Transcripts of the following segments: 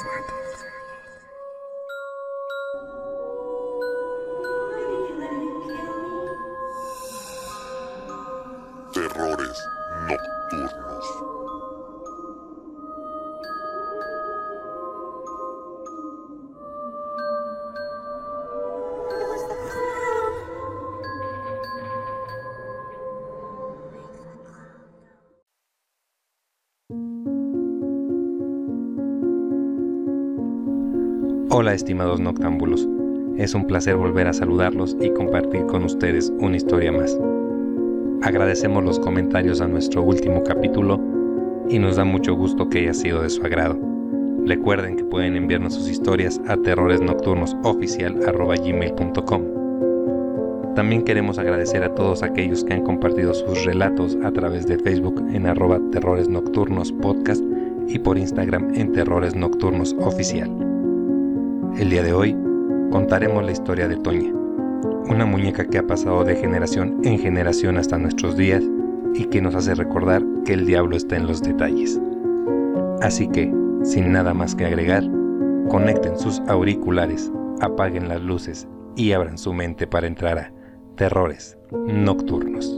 Terrores nocturnos. Hola estimados noctámbulos, es un placer volver a saludarlos y compartir con ustedes una historia más. Agradecemos los comentarios a nuestro último capítulo y nos da mucho gusto que haya sido de su agrado. Recuerden que pueden enviarnos sus historias a terroresnocturnosoficial@gmail.com. También queremos agradecer a todos aquellos que han compartido sus relatos a través de Facebook en @terroresnocturnospodcast y por Instagram en terroresnocturnosoficial. El día de hoy contaremos la historia de Toña, una muñeca que ha pasado de generación en generación hasta nuestros días y que nos hace recordar que el diablo está en los detalles. Así que, sin nada más que agregar, conecten sus auriculares, apaguen las luces y abran su mente para entrar a Terrores Nocturnos.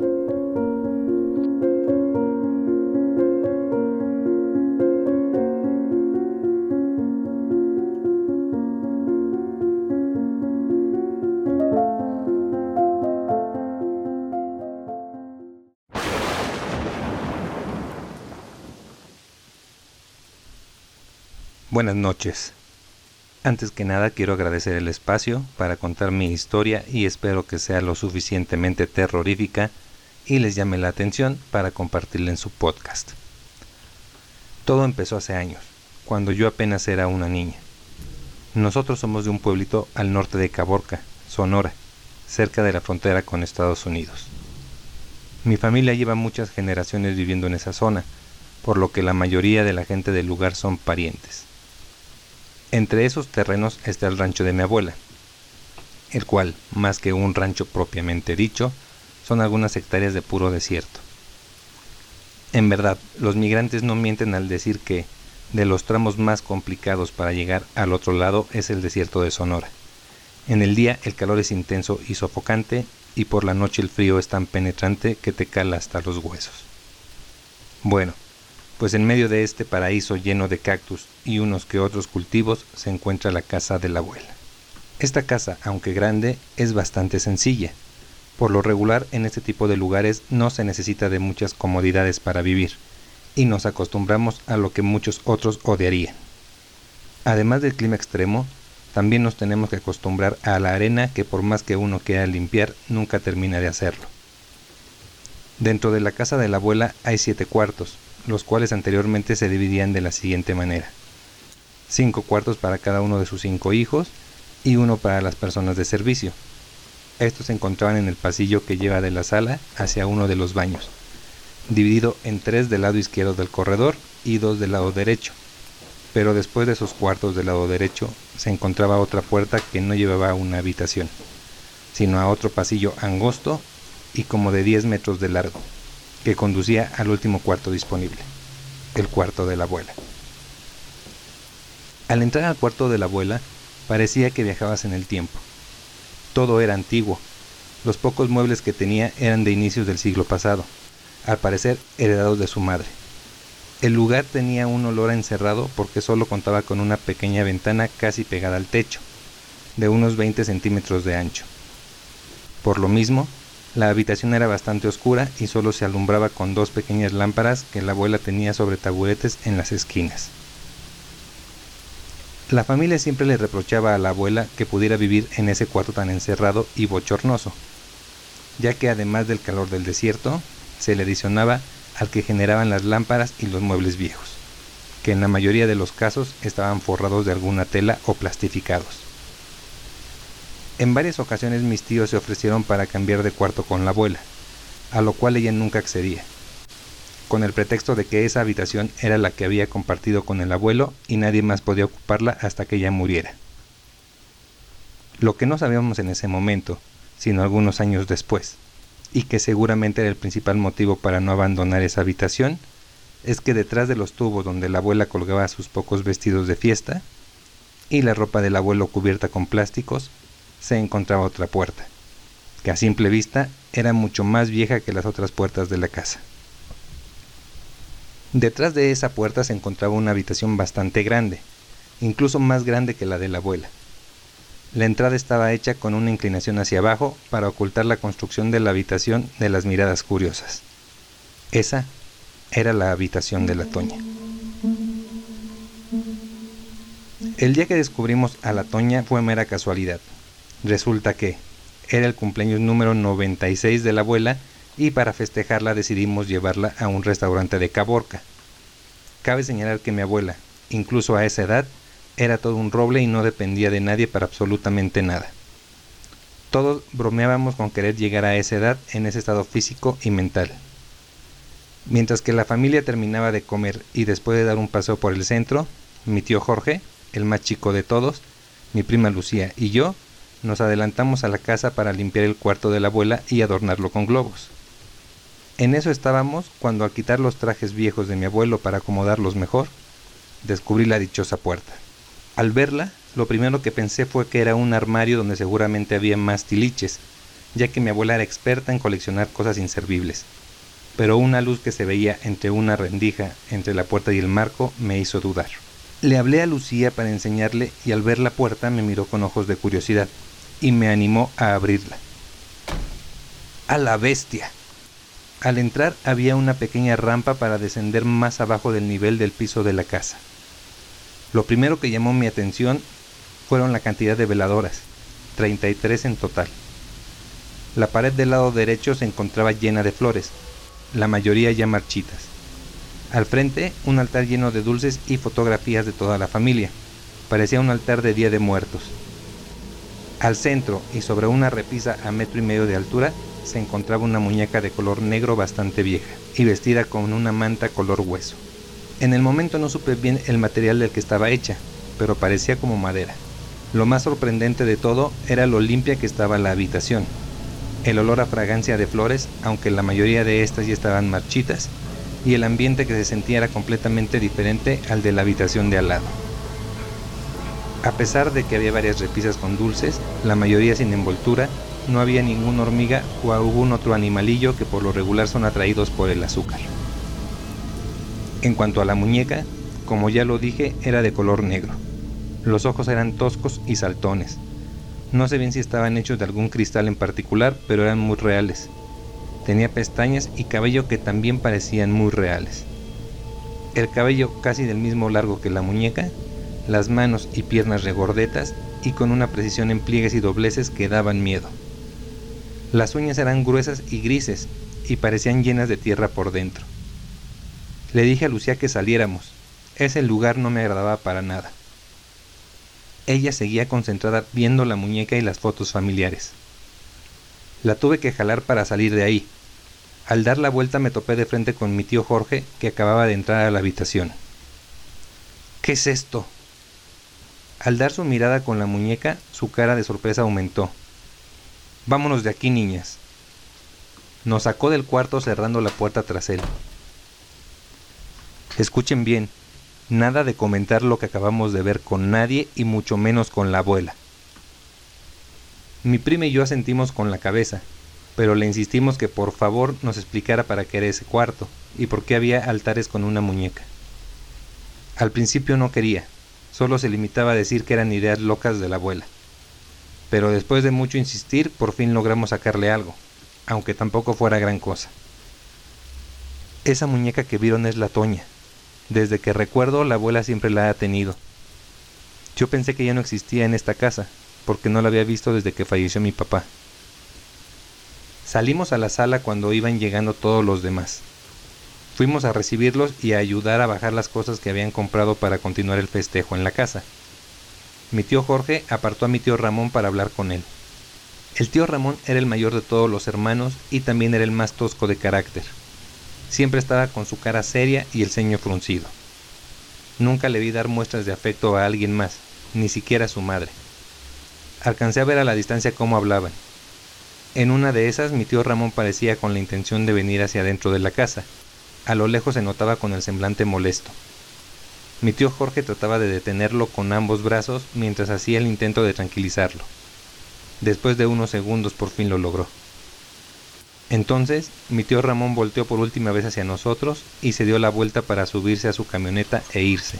Buenas noches. Antes que nada quiero agradecer el espacio para contar mi historia y espero que sea lo suficientemente terrorífica y les llame la atención para compartirla en su podcast. Todo empezó hace años, cuando yo apenas era una niña. Nosotros somos de un pueblito al norte de Caborca, Sonora, cerca de la frontera con Estados Unidos. Mi familia lleva muchas generaciones viviendo en esa zona, por lo que la mayoría de la gente del lugar son parientes. Entre esos terrenos está el rancho de mi abuela, el cual, más que un rancho propiamente dicho, son algunas hectáreas de puro desierto. En verdad, los migrantes no mienten al decir que de los tramos más complicados para llegar al otro lado es el desierto de Sonora. En el día el calor es intenso y sofocante y por la noche el frío es tan penetrante que te cala hasta los huesos. Bueno, pues en medio de este paraíso lleno de cactus y unos que otros cultivos se encuentra la casa de la abuela. Esta casa, aunque grande, es bastante sencilla. Por lo regular, en este tipo de lugares no se necesita de muchas comodidades para vivir, y nos acostumbramos a lo que muchos otros odiarían. Además del clima extremo, también nos tenemos que acostumbrar a la arena que por más que uno quiera limpiar, nunca termina de hacerlo. Dentro de la casa de la abuela hay 7 cuartos, los cuales anteriormente se dividían de la siguiente manera: 5 cuartos para cada uno de sus 5 hijos y uno para las personas de servicio. Estos se encontraban en el pasillo que lleva de la sala hacia uno de los baños, dividido en 3 del lado izquierdo del corredor y 2 del lado derecho. Pero después de esos cuartos del lado derecho se encontraba otra puerta que no llevaba a una habitación, sino a otro pasillo angosto y como de 10 metros de largo, que conducía al último cuarto disponible, el cuarto de la abuela. Al entrar al cuarto de la abuela, parecía que viajabas en el tiempo. Todo era antiguo. Los pocos muebles que tenía eran de inicios del siglo pasado, al parecer heredados de su madre. El lugar tenía un olor a encerrado porque solo contaba con una pequeña ventana casi pegada al techo, de unos 20 centímetros de ancho. Por lo mismo, la habitación era bastante oscura y solo se alumbraba con 2 pequeñas lámparas que la abuela tenía sobre taburetes en las esquinas. La familia siempre le reprochaba a la abuela que pudiera vivir en ese cuarto tan encerrado y bochornoso, ya que además del calor del desierto, se le adicionaba al que generaban las lámparas y los muebles viejos, que en la mayoría de los casos estaban forrados de alguna tela o plastificados. En varias ocasiones mis tíos se ofrecieron para cambiar de cuarto con la abuela, a lo cual ella nunca accedía, con el pretexto de que esa habitación era la que había compartido con el abuelo y nadie más podía ocuparla hasta que ella muriera. Lo que no sabíamos en ese momento, sino algunos años después, y que seguramente era el principal motivo para no abandonar esa habitación, es que detrás de los tubos donde la abuela colgaba sus pocos vestidos de fiesta y la ropa del abuelo cubierta con plásticos, se encontraba otra puerta, que a simple vista era mucho más vieja que las otras puertas de la casa. Detrás de esa puerta se encontraba una habitación bastante grande, incluso más grande que la de la abuela. La entrada estaba hecha con una inclinación hacia abajo para ocultar la construcción de la habitación de las miradas curiosas. Esa era la habitación de la Toña. El día que descubrimos a la Toña fue mera casualidad. Resulta que era el cumpleaños número 96 de la abuela y para festejarla decidimos llevarla a un restaurante de Caborca. Cabe señalar que mi abuela, incluso a esa edad, era todo un roble y no dependía de nadie para absolutamente nada. Todos bromeábamos con querer llegar a esa edad en ese estado físico y mental. Mientras que la familia terminaba de comer y después de dar un paseo por el centro, mi tío Jorge, el más chico de todos, mi prima Lucía y yo, nos adelantamos a la casa para limpiar el cuarto de la abuela y adornarlo con globos. En eso estábamos cuando al quitar los trajes viejos de mi abuelo para acomodarlos mejor, descubrí la dichosa puerta. Al verla, lo primero que pensé fue que era un armario donde seguramente había más tiliches, ya que mi abuela era experta en coleccionar cosas inservibles. Pero una luz que se veía entre una rendija entre la puerta y el marco me hizo dudar. Le hablé a Lucía para enseñarle y al ver la puerta me miró con ojos de curiosidad y me animó a abrirla. ¡A la bestia! Al entrar había una pequeña rampa para descender más abajo del nivel del piso de la casa. Lo primero que llamó mi atención fueron la cantidad de veladoras, 33 en total. La pared del lado derecho se encontraba llena de flores, la mayoría ya marchitas. Al frente, un altar lleno de dulces y fotografías de toda la familia. Parecía un altar de Día de Muertos. Al centro y sobre una repisa a 1,5 metros de altura se encontraba una muñeca de color negro bastante vieja y vestida con una manta color hueso. En el momento no supe bien el material del que estaba hecha, pero parecía como madera. Lo más sorprendente de todo era lo limpia que estaba la habitación. El olor a fragancia de flores, aunque la mayoría de estas ya estaban marchitas, y el ambiente que se sentía era completamente diferente al de la habitación de al lado. A pesar de que había varias repisas con dulces, la mayoría sin envoltura, no había ninguna hormiga o algún otro animalillo que por lo regular son atraídos por el azúcar. En cuanto a la muñeca, como ya lo dije, era de color negro. Los ojos eran toscos y saltones. No sé bien si estaban hechos de algún cristal en particular, pero eran muy reales. Tenía pestañas y cabello que también parecían muy reales. El cabello casi del mismo largo que la muñeca, las manos y piernas regordetas y con una precisión en pliegues y dobleces que daban miedo. Las uñas eran gruesas y grises y parecían llenas de tierra por dentro. Le dije a Lucía que saliéramos. Ese lugar no me agradaba para nada. Ella seguía concentrada viendo la muñeca y las fotos familiares. La tuve que jalar para salir de ahí. Al dar la vuelta me topé de frente con mi tío Jorge, que acababa de entrar a la habitación. ¿Qué es esto? Al dar su mirada con la muñeca, su cara de sorpresa aumentó. Vámonos de aquí, niñas. Nos sacó del cuarto cerrando la puerta tras él. Escuchen bien, nada de comentar lo que acabamos de ver con nadie y mucho menos con la abuela. Mi prima y yo asentimos con la cabeza, pero le insistimos que por favor nos explicara para qué era ese cuarto y por qué había altares con una muñeca. Al principio no quería, solo se limitaba a decir que eran ideas locas de la abuela. Pero después de mucho insistir, por fin logramos sacarle algo, aunque tampoco fuera gran cosa. Esa muñeca que vieron es la Toña. Desde que recuerdo, la abuela siempre la ha tenido. Yo pensé que ya no existía en esta casa, porque no la había visto desde que falleció mi papá. Salimos a la sala cuando iban llegando todos los demás. Fuimos a recibirlos y a ayudar a bajar las cosas que habían comprado para continuar el festejo en la casa. Mi tío Jorge apartó a mi tío Ramón para hablar con él. El tío Ramón era el mayor de todos los hermanos y también era el más tosco de carácter. Siempre estaba con su cara seria y el ceño fruncido. Nunca le vi dar muestras de afecto a alguien más, ni siquiera a su madre. Alcancé a ver a la distancia cómo hablaban. En una de esas mi tío Ramón parecía con la intención de venir hacia adentro de la casa, A lo lejos se notaba con el semblante molesto. Mi tío Jorge trataba de detenerlo con ambos brazos mientras hacía el intento de tranquilizarlo. Después de unos segundos por fin lo logró. Entonces, mi tío Ramón volteó por última vez hacia nosotros y se dio la vuelta para subirse a su camioneta e irse.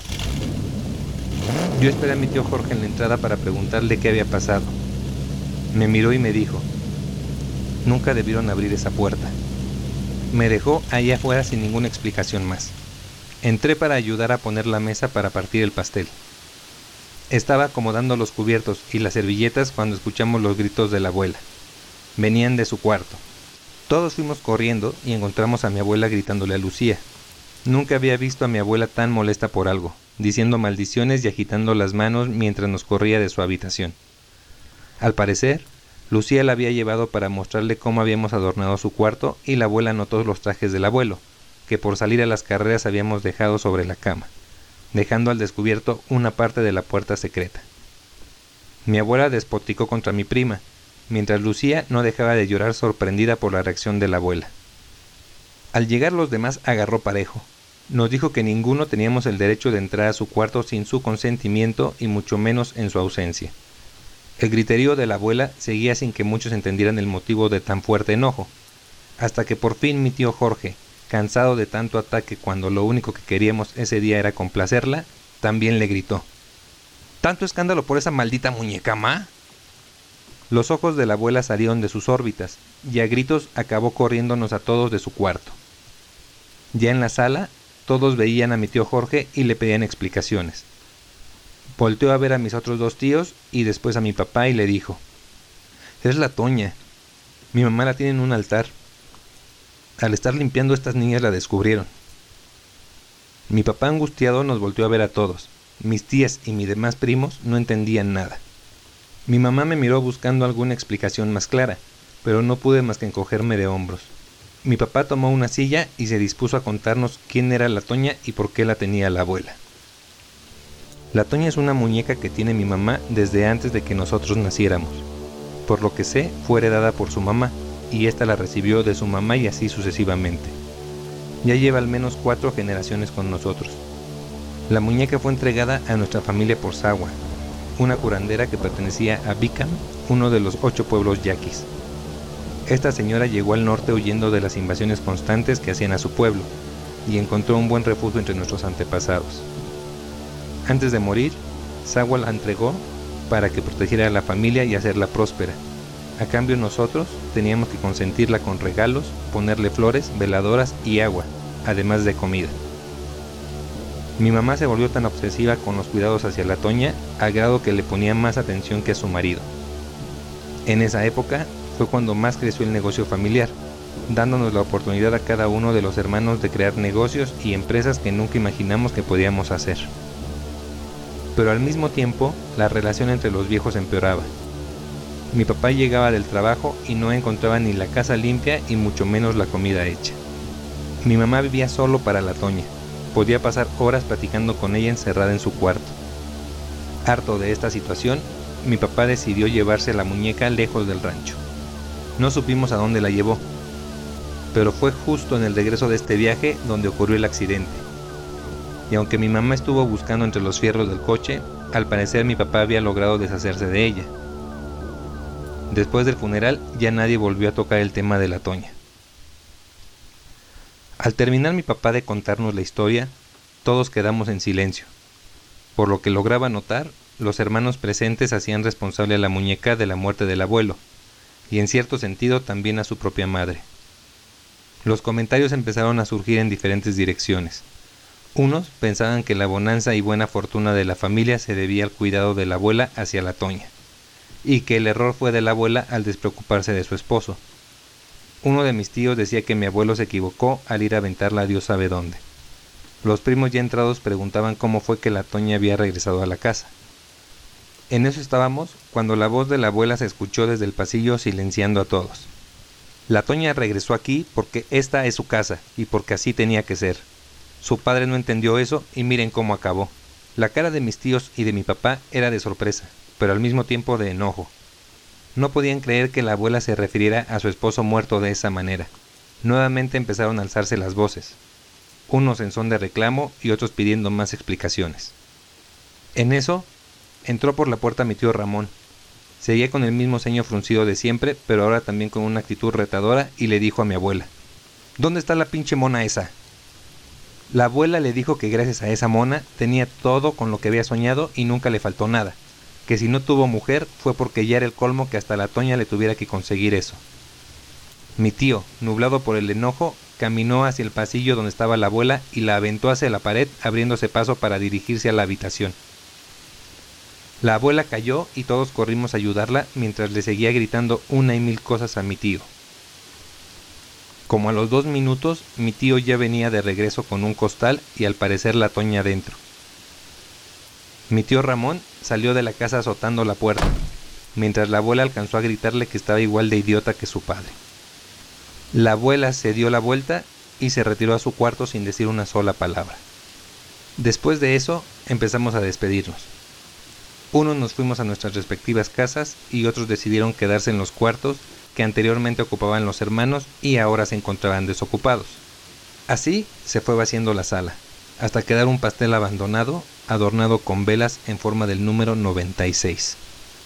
Yo esperé a mi tío Jorge en la entrada para preguntarle qué había pasado. Me miró y me dijo: nunca debieron abrir esa puerta. Me dejó ahí afuera sin ninguna explicación más. Entré para ayudar a poner la mesa para partir el pastel. Estaba acomodando los cubiertos y las servilletas cuando escuchamos los gritos de la abuela. Venían de su cuarto. Todos fuimos corriendo y encontramos a mi abuela gritándole a Lucía. Nunca había visto a mi abuela tan molesta por algo, diciendo maldiciones y agitando las manos mientras nos corría de su habitación. Al parecer, Lucía la había llevado para mostrarle cómo habíamos adornado su cuarto y la abuela notó los trajes del abuelo, que por salir a las carreras habíamos dejado sobre la cama, dejando al descubierto una parte de la puerta secreta. Mi abuela despotricó contra mi prima, mientras Lucía no dejaba de llorar sorprendida por la reacción de la abuela. Al llegar los demás agarró parejo. Nos dijo que ninguno teníamos el derecho de entrar a su cuarto sin su consentimiento y mucho menos en su ausencia. El griterío de la abuela seguía sin que muchos entendieran el motivo de tan fuerte enojo, hasta que por fin mi tío Jorge, cansado de tanto ataque cuando lo único que queríamos ese día era complacerla, también le gritó: ¿tanto escándalo por esa maldita muñeca, ma? Los ojos de la abuela salieron de sus órbitas, y a gritos acabó corriéndonos a todos de su cuarto. Ya en la sala, todos veían a mi tío Jorge y le pedían explicaciones. Volteó a ver a mis otros dos tíos y después a mi papá y le dijo: es la Toña. Mi mamá la tiene en un altar. Al estar limpiando, estas niñas la descubrieron. Mi papá angustiado nos volteó a ver a todos. Mis tías y mis demás primos no entendían nada. Mi mamá me miró buscando alguna explicación más clara, pero no pude más que encogerme de hombros. Mi papá tomó una silla y se dispuso a contarnos quién era la Toña y por qué la tenía la abuela. La Toña es una muñeca que tiene mi mamá desde antes de que nosotros naciéramos. Por lo que sé, fue heredada por su mamá, y ésta la recibió de su mamá y así sucesivamente. Ya lleva al menos 4 generaciones con nosotros. La muñeca fue entregada a nuestra familia por Sagua, una curandera que pertenecía a Bicam, uno de los 8 pueblos yaquis. Esta señora llegó al norte huyendo de las invasiones constantes que hacían a su pueblo, y encontró un buen refugio entre nuestros antepasados. Antes de morir, Sagua la entregó para que protegiera a la familia y hacerla próspera. A cambio nosotros teníamos que consentirla con regalos, ponerle flores, veladoras y agua, además de comida. Mi mamá se volvió tan obsesiva con los cuidados hacia la Toña, al grado que le ponía más atención que a su marido. En esa época fue cuando más creció el negocio familiar, dándonos la oportunidad a cada uno de los hermanos de crear negocios y empresas que nunca imaginamos que podíamos hacer. Pero al mismo tiempo, la relación entre los viejos empeoraba. Mi papá llegaba del trabajo y no encontraba ni la casa limpia y mucho menos la comida hecha. Mi mamá vivía solo para la Toña. Podía pasar horas platicando con ella encerrada en su cuarto. Harto de esta situación, mi papá decidió llevarse la muñeca lejos del rancho. No supimos a dónde la llevó, pero fue justo en el regreso de este viaje donde ocurrió el accidente. Y aunque mi mamá estuvo buscando entre los fierros del coche, al parecer mi papá había logrado deshacerse de ella. Después del funeral ya nadie volvió a tocar el tema de la Toña. Al terminar mi papá de contarnos la historia, todos quedamos en silencio. Por lo que lograba notar, los hermanos presentes hacían responsable a la muñeca de la muerte del abuelo, y en cierto sentido también a su propia madre. Los comentarios empezaron a surgir en diferentes direcciones. Unos pensaban que la bonanza y buena fortuna de la familia se debía al cuidado de la abuela hacia la Toña, y que el error fue de la abuela al despreocuparse de su esposo. Uno de mis tíos decía que mi abuelo se equivocó al ir a aventarla a Dios sabe dónde. Los primos ya entrados preguntaban cómo fue que la Toña había regresado a la casa. En eso estábamos cuando la voz de la abuela se escuchó desde el pasillo silenciando a todos. La Toña regresó aquí porque esta es su casa y porque así tenía que ser. Su padre no entendió eso y miren cómo acabó. La cara de mis tíos y de mi papá era de sorpresa, pero al mismo tiempo de enojo. No podían creer que la abuela se refiriera a su esposo muerto de esa manera. Nuevamente empezaron a alzarse las voces. unos en son de reclamo y otros pidiendo más explicaciones. En eso, entró por la puerta mi tío Ramón. Seguía con el mismo ceño fruncido de siempre, pero ahora también con una actitud retadora, y le dijo a mi abuela: ¿Dónde está la pinche mona esa? La abuela le dijo que gracias a esa mona tenía todo con lo que había soñado y nunca le faltó nada, que si no tuvo mujer fue porque ya era el colmo que hasta la Toña le tuviera que conseguir eso. Mi tío, nublado por el enojo, caminó hacia el pasillo donde estaba la abuela y la aventó hacia la pared, abriéndose paso para dirigirse a la habitación. La abuela cayó y todos corrimos a ayudarla mientras le seguía gritando una y mil cosas a mi tío. Como a los 2 minutos, mi tío ya venía de regreso con un costal y al parecer la Toña dentro. Mi tío Ramón salió de la casa azotando la puerta, mientras la abuela alcanzó a gritarle que estaba igual de idiota que su padre. La abuela se dio la vuelta y se retiró a su cuarto sin decir una sola palabra. Después de eso, empezamos a despedirnos. Unos nos fuimos a nuestras respectivas casas y otros decidieron quedarse en los cuartos que anteriormente ocupaban los hermanos y ahora se encontraban desocupados. Así se fue vaciando la sala, hasta quedar un pastel abandonado, adornado con velas en forma del número 96.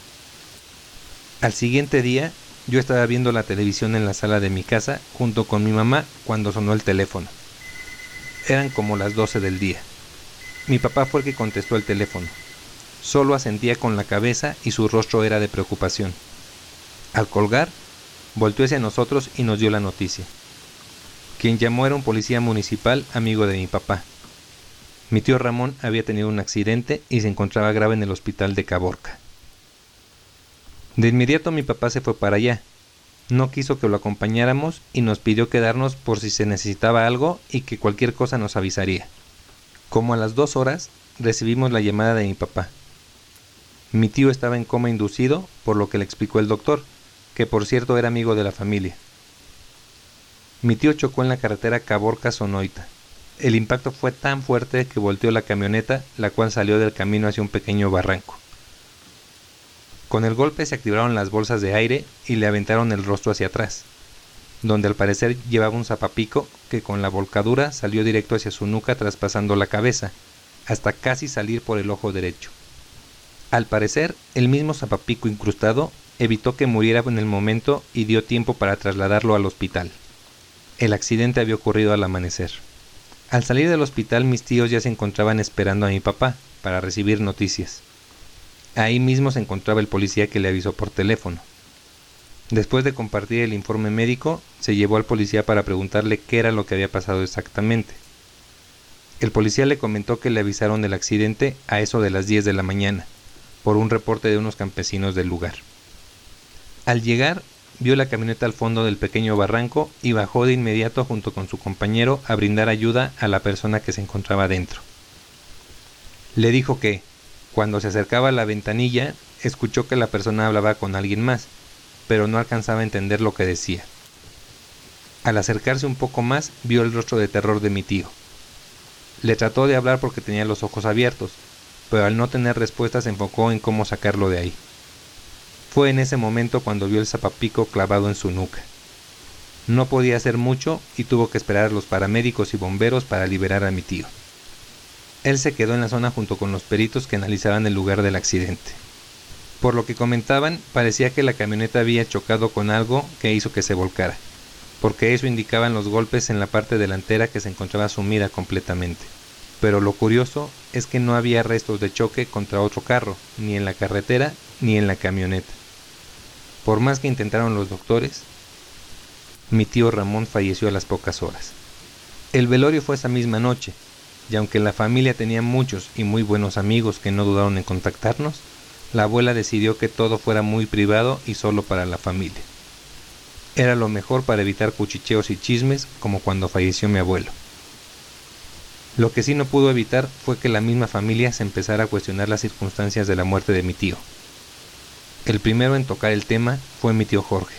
Al siguiente día, yo estaba viendo la televisión en la sala de mi casa junto con mi mamá cuando sonó el teléfono. Eran como las 12 del día. Mi papá fue el que contestó el teléfono. Solo asentía con la cabeza y su rostro era de preocupación. Al colgar, volteó hacia nosotros y nos dio la noticia. Quien llamó era un policía municipal amigo de mi papá. Mi tío Ramón había tenido un accidente y se encontraba grave en el hospital de Caborca. De inmediato mi papá se fue para allá. No quiso que lo acompañáramos y nos pidió quedarnos por si se necesitaba algo y que cualquier cosa nos avisaría. Como a las 2 horas, recibimos la llamada de mi papá. Mi tío estaba en coma inducido, por lo que le explicó el doctor, que por cierto era amigo de la familia. Mi tío chocó en la carretera Caborca-Sonoita. El impacto fue tan fuerte que volteó la camioneta, la cual salió del camino hacia un pequeño barranco. Con el golpe se activaron las bolsas de aire y le aventaron el rostro hacia atrás, donde al parecer llevaba un zapapico que con la volcadura salió directo hacia su nuca traspasando la cabeza, hasta casi salir por el ojo derecho. Al parecer, el mismo zapapico incrustado evitó que muriera en el momento y dio tiempo para trasladarlo al hospital. El accidente había ocurrido al amanecer. Al salir del hospital, mis tíos ya se encontraban esperando a mi papá para recibir noticias. Ahí mismo se encontraba el policía que le avisó por teléfono. Después de compartir el informe médico, se llevó al policía para preguntarle qué era lo que había pasado exactamente. El policía le comentó que le avisaron del accidente a eso de las 10 de la mañana, por un reporte de unos campesinos del lugar. Al llegar, vio la camioneta al fondo del pequeño barranco y bajó de inmediato junto con su compañero a brindar ayuda a la persona que se encontraba dentro. Le dijo que, cuando se acercaba a la ventanilla, escuchó que la persona hablaba con alguien más, pero no alcanzaba a entender lo que decía. Al acercarse un poco más, vio el rostro de terror de mi tío. Le trató de hablar porque tenía los ojos abiertos, pero al no tener respuesta se enfocó en cómo sacarlo de ahí. Fue en ese momento cuando vio el zapapico clavado en su nuca. No podía hacer mucho y tuvo que esperar a los paramédicos y bomberos para liberar a mi tío. Él se quedó en la zona junto con los peritos que analizaban el lugar del accidente. Por lo que comentaban, parecía que la camioneta había chocado con algo que hizo que se volcara, porque eso indicaban los golpes en la parte delantera que se encontraba sumida completamente. Pero lo curioso es que no había restos de choque contra otro carro, ni en la carretera ni en la camioneta. Por más que intentaron los doctores, mi tío Ramón falleció a las pocas horas. El velorio fue esa misma noche, y aunque la familia tenía muchos y muy buenos amigos que no dudaron en contactarnos, la abuela decidió que todo fuera muy privado y solo para la familia. Era lo mejor para evitar cuchicheos y chismes como cuando falleció mi abuelo. Lo que sí no pudo evitar fue que la misma familia se empezara a cuestionar las circunstancias de la muerte de mi tío. El primero en tocar el tema fue mi tío Jorge.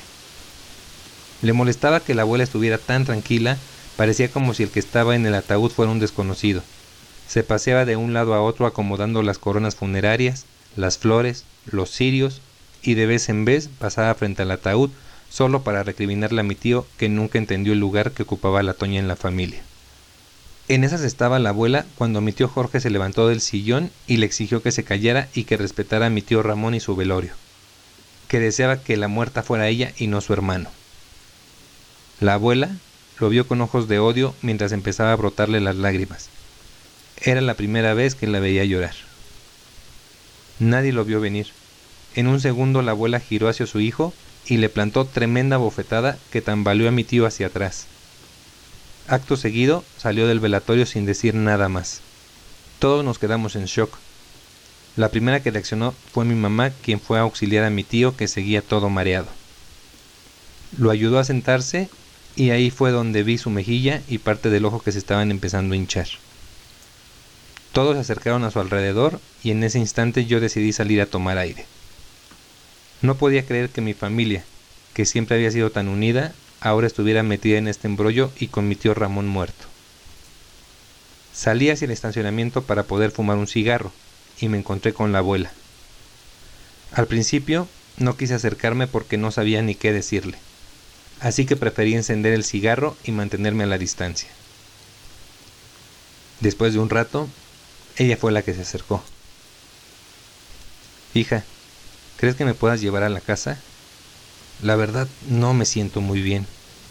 Le molestaba que la abuela estuviera tan tranquila, parecía como si el que estaba en el ataúd fuera un desconocido. Se paseaba de un lado a otro acomodando las coronas funerarias, las flores, los cirios, y de vez en vez pasaba frente al ataúd solo para recriminarle a mi tío que nunca entendió el lugar que ocupaba la Toña en la familia. En esas estaba la abuela cuando mi tío Jorge se levantó del sillón y le exigió que se callara y que respetara a mi tío Ramón y su velorio, que deseaba que la muerta fuera ella y no su hermano. La abuela lo vio con ojos de odio mientras empezaba a brotarle las lágrimas. Era la primera vez que la veía llorar. Nadie lo vio venir. En un segundo la abuela giró hacia su hijo y le plantó tremenda bofetada que tambaleó a mi tío hacia atrás. Acto seguido salió del velatorio sin decir nada más. Todos nos quedamos en shock. La primera que reaccionó fue mi mamá, quien fue a auxiliar a mi tío, que seguía todo mareado. Lo ayudó a sentarse y ahí fue donde vi su mejilla y parte del ojo que se estaban empezando a hinchar. Todos se acercaron a su alrededor y en ese instante yo decidí salir a tomar aire. No podía creer que mi familia, que siempre había sido tan unida, ahora estuviera metida en este embrollo y con mi tío Ramón muerto. Salí hacia el estacionamiento para poder fumar un cigarro y me encontré con la abuela. Al principio no quise acercarme porque no sabía ni qué decirle, así que preferí encender el cigarro y mantenerme a la distancia. Después de un rato, ella fue la que se acercó. Hija, ¿crees que me puedas llevar a la casa? La verdad, no me siento muy bien.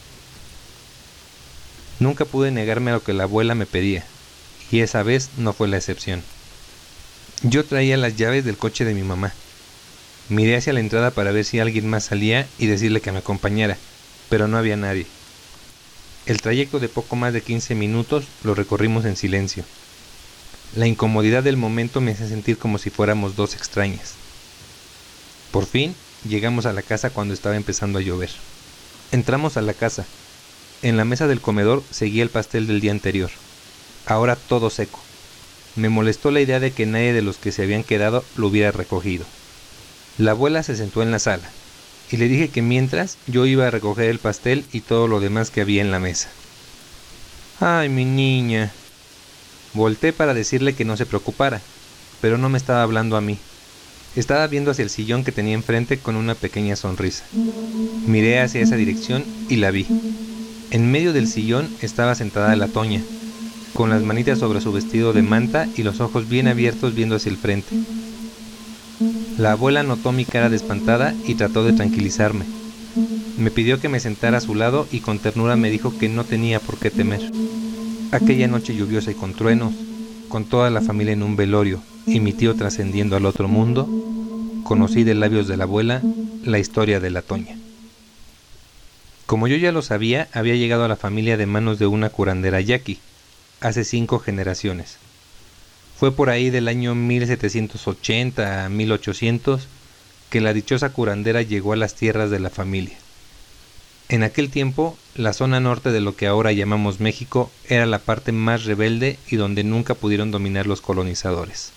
Nunca pude negarme a lo que la abuela me pedía, y esa vez no fue la excepción. Yo traía las llaves del coche de mi mamá. Miré hacia la entrada para ver si alguien más salía y decirle que me acompañara, pero no había nadie. El trayecto de poco más de 15 minutos lo recorrimos en silencio. La incomodidad del momento me hacía sentir como si fuéramos dos extrañas. Por fin llegamos a la casa cuando estaba empezando a llover. Entramos a la casa. En la mesa del comedor seguía el pastel del día anterior, ahora todo seco. Me molestó la idea de que nadie de los que se habían quedado lo hubiera recogido. La abuela se sentó en la sala y le dije que mientras yo iba a recoger el pastel y todo lo demás que había en la mesa. ¡Ay, mi niña! Volté para decirle que no se preocupara, pero no me estaba hablando a mí. Estaba viendo hacia el sillón que tenía enfrente con una pequeña sonrisa. Miré hacia esa dirección y la vi. En medio del sillón estaba sentada la Toña, con las manitas sobre su vestido de manta y los ojos bien abiertos viendo hacia el frente. La abuela notó mi cara de espantada y trató de tranquilizarme. Me pidió que me sentara a su lado y con ternura me dijo que no tenía por qué temer. Aquella noche lluviosa y con truenos, con toda la familia en un velorio y mi tío trascendiendo al otro mundo, conocí de labios de la abuela la historia de la Toña. Como yo ya lo sabía, había llegado a la familia de manos de una curandera yaqui, hace 5 generaciones. Fue por ahí del año 1780 a 1800 que la dichosa curandera llegó a las tierras de la familia. En aquel tiempo, la zona norte de lo que ahora llamamos México era la parte más rebelde y donde nunca pudieron dominar los colonizadores.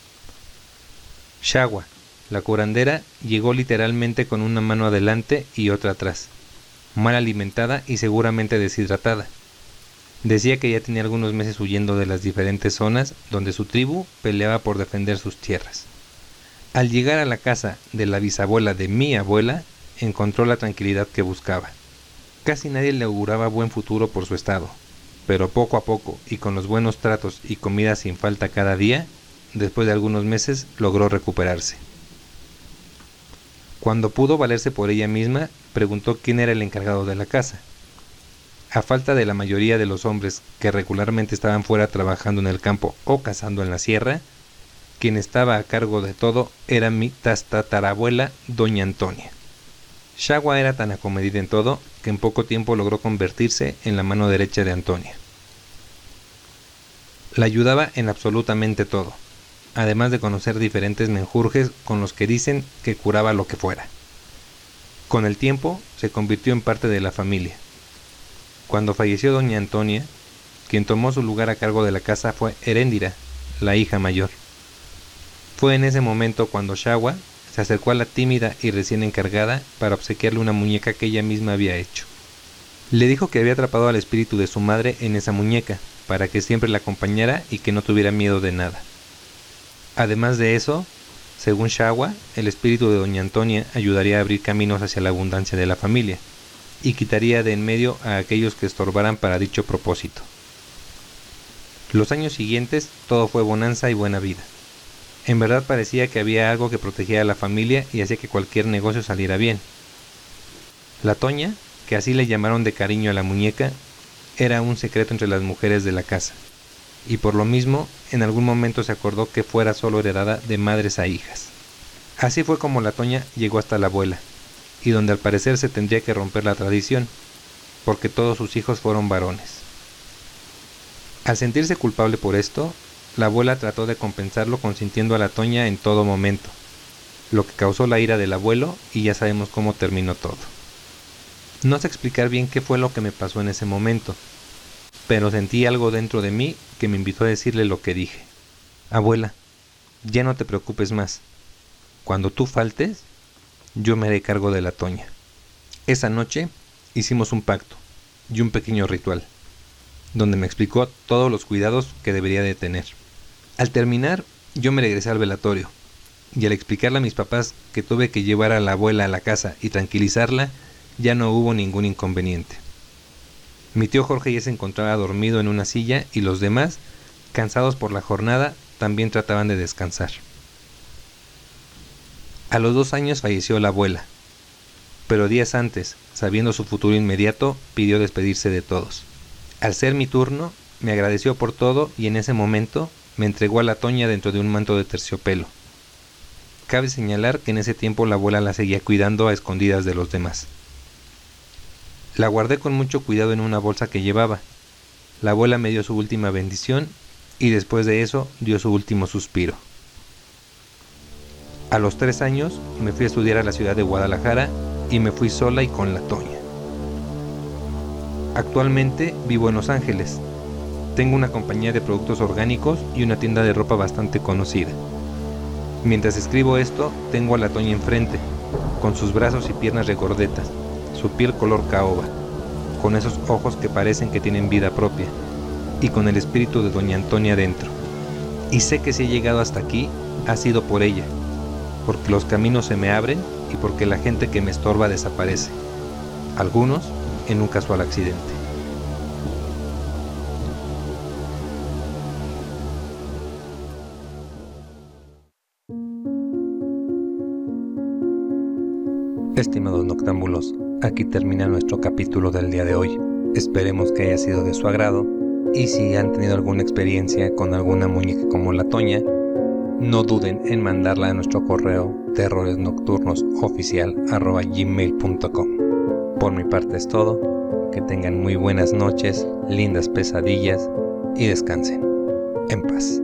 Xagua, la curandera, llegó literalmente con una mano adelante y otra atrás, mal alimentada y seguramente deshidratada. Decía que ya tenía algunos meses huyendo de las diferentes zonas donde su tribu peleaba por defender sus tierras. Al llegar a la casa de la bisabuela de mi abuela, encontró la tranquilidad que buscaba. Casi nadie le auguraba buen futuro por su estado, pero poco a poco y con los buenos tratos y comida sin falta cada día, después de algunos meses logró recuperarse. Cuando pudo valerse por ella misma, preguntó quién era el encargado de la casa. A falta de la mayoría de los hombres que regularmente estaban fuera trabajando en el campo o cazando en la sierra, quien estaba a cargo de todo era mi tatarabuela, doña Antonia. Xagua era tan acomedida en todo que en poco tiempo logró convertirse en la mano derecha de Antonia. La ayudaba en absolutamente todo, además de conocer diferentes menjurjes con los que dicen que curaba lo que fuera. Con el tiempo se convirtió en parte de la familia. Cuando falleció doña Antonia, quien tomó su lugar a cargo de la casa fue Heréndira, la hija mayor. Fue en ese momento cuando Xagua se acercó a la tímida y recién encargada para obsequiarle una muñeca que ella misma había hecho. Le dijo que había atrapado al espíritu de su madre en esa muñeca, para que siempre la acompañara y que no tuviera miedo de nada. Además de eso, según Xagua, el espíritu de doña Antonia ayudaría a abrir caminos hacia la abundancia de la familia, y quitaría de en medio a aquellos que estorbaran para dicho propósito. Los años siguientes todo fue bonanza y buena vida. En verdad parecía que había algo que protegía a la familia y hacía que cualquier negocio saliera bien. La Toña, que así le llamaron de cariño a la muñeca, era un secreto entre las mujeres de la casa, y por lo mismo en algún momento se acordó que fuera solo heredada de madres a hijas. Así fue como la Toña llegó hasta la abuela, y donde al parecer se tendría que romper la tradición, porque todos sus hijos fueron varones. Al sentirse culpable por esto, la abuela trató de compensarlo consintiendo a la Toña en todo momento, lo que causó la ira del abuelo y ya sabemos cómo terminó todo. No sé explicar bien qué fue lo que me pasó en ese momento, pero sentí algo dentro de mí que me invitó a decirle lo que dije. Abuela, ya no te preocupes más. Cuando tú faltes, yo me haré cargo de la Toña. Esa noche hicimos un pacto y un pequeño ritual, donde me explicó todos los cuidados que debería de tener. Al terminar, yo me regresé al velatorio, y al explicarle a mis papás que tuve que llevar a la abuela a la casa y tranquilizarla, ya no hubo ningún inconveniente. Mi tío Jorge ya se encontraba dormido en una silla y los demás, cansados por la jornada, también trataban de descansar. A los 2 años falleció la abuela, pero días antes, sabiendo su futuro inmediato, pidió despedirse de todos. Al ser mi turno, me agradeció por todo y en ese momento me entregó a la Toña dentro de un manto de terciopelo. Cabe señalar que en ese tiempo la abuela la seguía cuidando a escondidas de los demás. La guardé con mucho cuidado en una bolsa que llevaba. La abuela me dio su última bendición y después de eso dio su último suspiro. A los 3 años me fui a estudiar a la ciudad de Guadalajara y me fui sola y con la Toña. Actualmente vivo en Los Ángeles. Tengo una compañía de productos orgánicos y una tienda de ropa bastante conocida. Mientras escribo esto, tengo a la Toña enfrente, con sus brazos y piernas regordetas, su piel color caoba, con esos ojos que parecen que tienen vida propia, y con el espíritu de doña Antonia dentro. Y sé que si he llegado hasta aquí, ha sido por ella, porque los caminos se me abren y porque la gente que me estorba desaparece, algunos en un casual accidente. Estimados noctámbulos, aquí termina nuestro capítulo del día de hoy. Esperemos que haya sido de su agrado y si han tenido alguna experiencia con alguna muñeca como la Toña, no duden en mandarla a nuestro correo terroresnocturnosoficial@gmail.com. Por mi parte es todo, que tengan muy buenas noches, lindas pesadillas y descansen en paz.